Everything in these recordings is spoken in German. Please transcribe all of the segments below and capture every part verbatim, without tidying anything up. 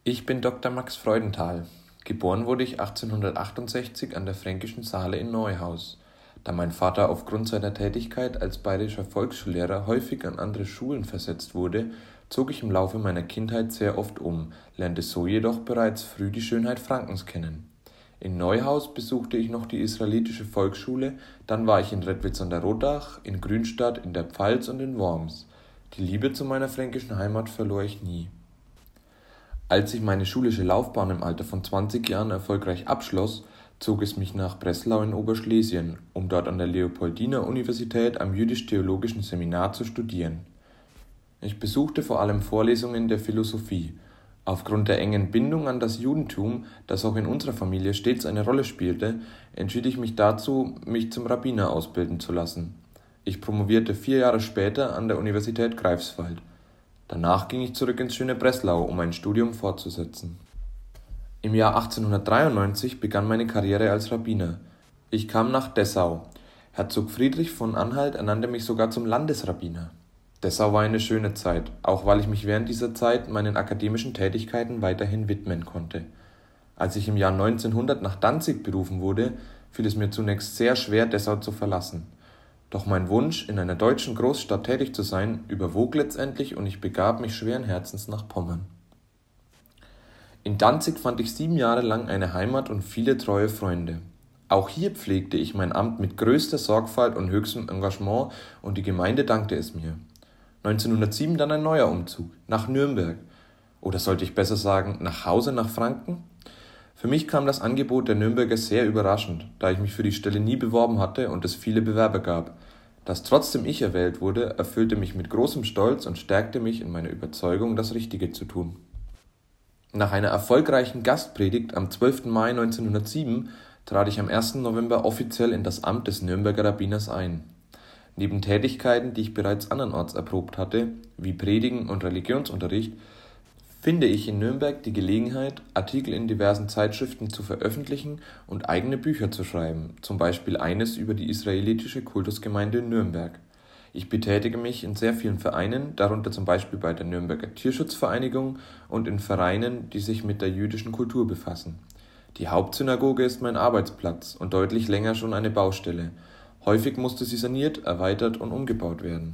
Ich bin Doktor Max Freudenthal. Geboren wurde ich achtzehnhundertachtundsechzig an der Fränkischen Saale in Neuhaus. Da mein Vater aufgrund seiner Tätigkeit als bayerischer Volksschullehrer häufig an andere Schulen versetzt wurde, zog ich im Laufe meiner Kindheit sehr oft um, lernte so jedoch bereits früh die Schönheit Frankens kennen. In Neuhaus besuchte ich noch die israelitische Volksschule, dann war ich in Redwitz an der Rodach, in Grünstadt, in der Pfalz und in Worms. Die Liebe zu meiner fränkischen Heimat verlor ich nie. Als ich meine schulische Laufbahn im Alter von zwanzig Jahren erfolgreich abschloss, zog es mich nach Breslau in Oberschlesien, um dort an der Leopoldina-Universität am Jüdisch-Theologischen Seminar zu studieren. Ich besuchte vor allem Vorlesungen der Philosophie. Aufgrund der engen Bindung an das Judentum, das auch in unserer Familie stets eine Rolle spielte, entschied ich mich dazu, mich zum Rabbiner ausbilden zu lassen. Ich promovierte vier Jahre später an der Universität Greifswald. Danach ging ich zurück ins schöne Breslau, um mein Studium fortzusetzen. Im Jahr achtzehnhundertdreiundneunzig begann meine Karriere als Rabbiner. Ich kam nach Dessau. Herzog Friedrich von Anhalt ernannte mich sogar zum Landesrabbiner. Dessau war eine schöne Zeit, auch weil ich mich während dieser Zeit meinen akademischen Tätigkeiten weiterhin widmen konnte. Als ich im Jahr neunzehnhundert nach Danzig berufen wurde, fiel es mir zunächst sehr schwer, Dessau zu verlassen. Doch mein Wunsch, in einer deutschen Großstadt tätig zu sein, überwog letztendlich und ich begab mich schweren Herzens nach Pommern. In Danzig fand ich sieben Jahre lang eine Heimat und viele treue Freunde. Auch hier pflegte ich mein Amt mit größter Sorgfalt und höchstem Engagement und die Gemeinde dankte es mir. neunzehnhundertsieben dann ein neuer Umzug, nach Nürnberg. Oder sollte ich besser sagen, nach Hause nach Franken? Für mich kam das Angebot der Nürnberger sehr überraschend, da ich mich für die Stelle nie beworben hatte und es viele Bewerber gab. Dass trotzdem ich erwählt wurde, erfüllte mich mit großem Stolz und stärkte mich in meiner Überzeugung, das Richtige zu tun. Nach einer erfolgreichen Gastpredigt am zwölften Mai neunzehnhundertsieben trat ich am ersten November offiziell in das Amt des Nürnberger Rabbiners ein. Neben Tätigkeiten, die ich bereits andernorts erprobt hatte, wie Predigen und Religionsunterricht, finde ich in Nürnberg die Gelegenheit, Artikel in diversen Zeitschriften zu veröffentlichen und eigene Bücher zu schreiben, zum Beispiel eines über die israelitische Kultusgemeinde in Nürnberg. Ich betätige mich in sehr vielen Vereinen, darunter zum Beispiel bei der Nürnberger Tierschutzvereinigung und in Vereinen, die sich mit der jüdischen Kultur befassen. Die Hauptsynagoge ist mein Arbeitsplatz und deutlich länger schon eine Baustelle. Häufig musste sie saniert, erweitert und umgebaut werden.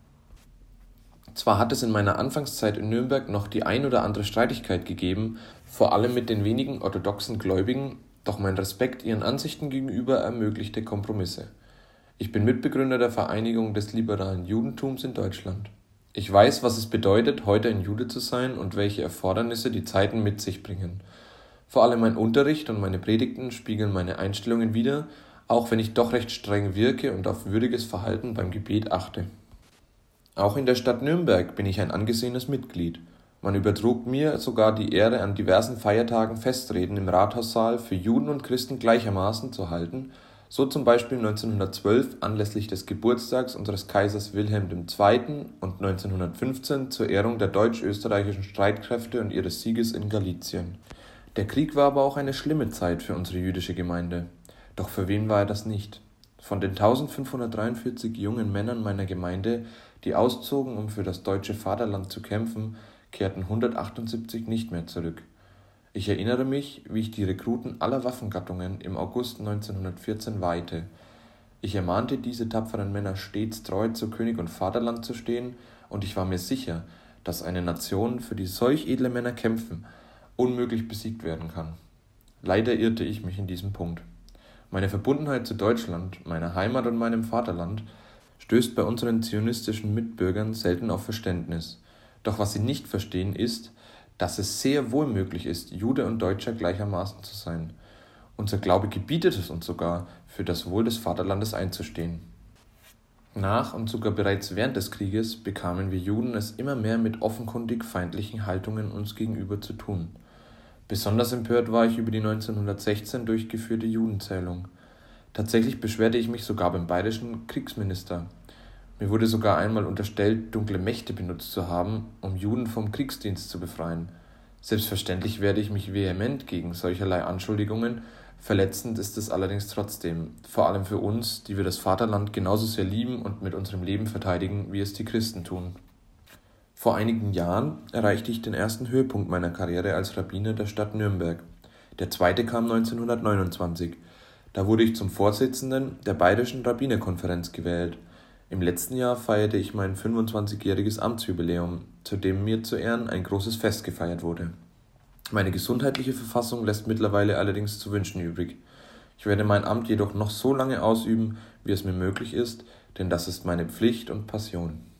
Zwar hat es in meiner Anfangszeit in Nürnberg noch die ein oder andere Streitigkeit gegeben, vor allem mit den wenigen orthodoxen Gläubigen, doch mein Respekt ihren Ansichten gegenüber ermöglichte Kompromisse. Ich bin Mitbegründer der Vereinigung des liberalen Judentums in Deutschland. Ich weiß, was es bedeutet, heute ein Jude zu sein und welche Erfordernisse die Zeiten mit sich bringen. Vor allem mein Unterricht und meine Predigten spiegeln meine Einstellungen wider, auch wenn ich doch recht streng wirke und auf würdiges Verhalten beim Gebet achte. Auch in der Stadt Nürnberg bin ich ein angesehenes Mitglied. Man übertrug mir sogar die Ehre, an diversen Feiertagen Festreden im Rathaussaal für Juden und Christen gleichermaßen zu halten, so zum Beispiel neunzehnhundertzwölf anlässlich des Geburtstags unseres Kaisers Wilhelm der Zweite. und neunzehnhundertfünfzehn zur Ehrung der deutsch-österreichischen Streitkräfte und ihres Sieges in Galizien. Der Krieg war aber auch eine schlimme Zeit für unsere jüdische Gemeinde. Doch für wen war er das nicht? Von den eintausendfünfhundertdreiundvierzig jungen Männern meiner Gemeinde, die auszogen, um für das deutsche Vaterland zu kämpfen, kehrten hundertachtundsiebzig nicht mehr zurück. Ich erinnere mich, wie ich die Rekruten aller Waffengattungen im August neunzehnhundertvierzehn weihte. Ich ermahnte diese tapferen Männer stets treu zu König und Vaterland zu stehen, und ich war mir sicher, dass eine Nation, für die solch edle Männer kämpfen, unmöglich besiegt werden kann. Leider irrte ich mich in diesem Punkt. Meine Verbundenheit zu Deutschland, meiner Heimat und meinem Vaterland stößt bei unseren zionistischen Mitbürgern selten auf Verständnis. Doch was sie nicht verstehen ist, dass es sehr wohl möglich ist, Jude und Deutscher gleichermaßen zu sein. Unser Glaube gebietet es uns sogar, für das Wohl des Vaterlandes einzustehen. Nach und sogar bereits während des Krieges bekamen wir Juden es immer mehr mit offenkundig feindlichen Haltungen uns gegenüber zu tun. Besonders empört war ich über die neunzehnhundertsechzehn durchgeführte Judenzählung. Tatsächlich beschwerte ich mich sogar beim bayerischen Kriegsminister. Mir wurde sogar einmal unterstellt, dunkle Mächte benutzt zu haben, um Juden vom Kriegsdienst zu befreien. Selbstverständlich werde ich mich vehement gegen solcherlei Anschuldigungen, verletzend ist es allerdings trotzdem, vor allem für uns, die wir das Vaterland genauso sehr lieben und mit unserem Leben verteidigen, wie es die Christen tun. Vor einigen Jahren erreichte ich den ersten Höhepunkt meiner Karriere als Rabbiner der Stadt Nürnberg. Der zweite kam neunzehnhundertneunundzwanzig. Da wurde ich zum Vorsitzenden der Bayerischen Rabbinerkonferenz gewählt. Im letzten Jahr feierte ich mein fünfundzwanzigjähriges Amtsjubiläum, zu dem mir zu Ehren ein großes Fest gefeiert wurde. Meine gesundheitliche Verfassung lässt mittlerweile allerdings zu wünschen übrig. Ich werde mein Amt jedoch noch so lange ausüben, wie es mir möglich ist, denn das ist meine Pflicht und Passion.